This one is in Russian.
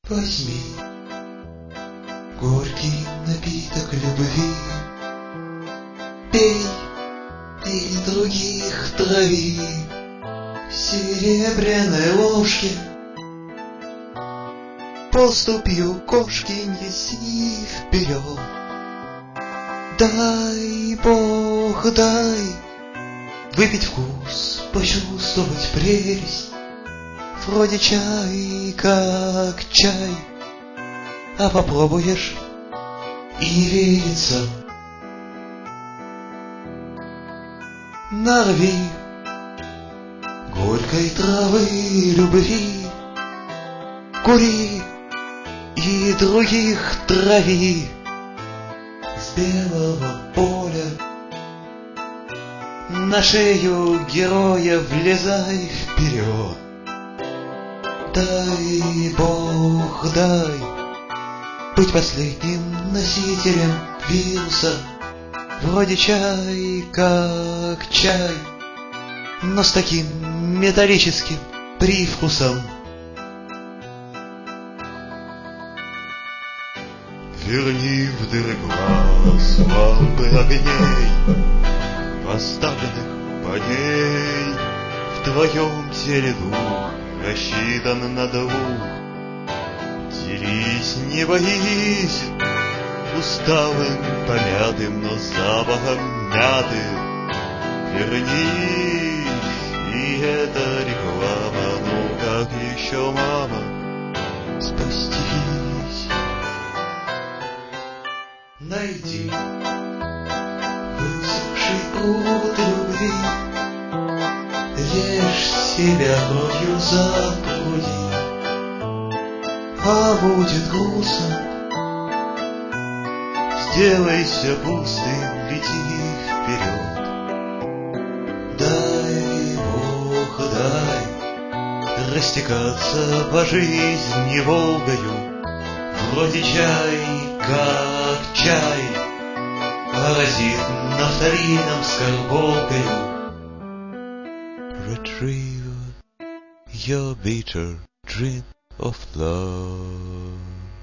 Возьми горький напиток любви, пей и других трави в серебряной ложке. Поступью кошки неси вперед. Дай Бог, дай выпить вкус, почувствовать прелесть. Вроде чай, как чай, а попробуешь и верится. Нарви горькой травы любви, кури и других трави с белого поля. На шею героя влезай вперед. Дай Бог, дай быть последним носителем вируса. Вроде чай, как чай, но с таким металлическим привкусом. Верни в дыры глаз лампы огней, поставленных по ней. В твоем теле дух рассчитан на двух. Дерись, не боись, усталым, помятым, но запахом мяты. Вернись, и это реклама, ну как еще, мама, Спастись. Найди высохший пруд любви, режь себя кровью за груди. А будет грустно, сделайся пустым, лети вперед. дай Бог, дай растекаться по жизни Волгою. Вроде чай, как чай, поразит нафталином скорбокою. Retrieve your bitter drink of love.